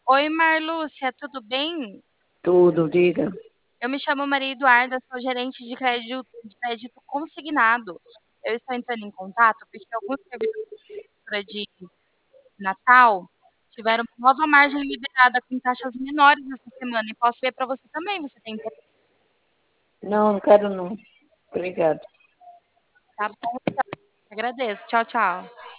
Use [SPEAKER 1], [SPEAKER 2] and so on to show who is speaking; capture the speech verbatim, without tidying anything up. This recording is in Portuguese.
[SPEAKER 1] Oi, Marlúcia, tudo bem?
[SPEAKER 2] Tudo, diga.
[SPEAKER 1] Eu me chamo Maria Eduarda, sou gerente de crédito, de crédito consignado. Eu estou entrando em contato porque alguns servidores de Natal tiveram uma nova margem liberada com taxas menores essa semana e posso ver para você também. Você tem interesse?
[SPEAKER 2] Não, não quero não. Obrigada.
[SPEAKER 1] Tá bom, então. Agradeço. Tchau, tchau.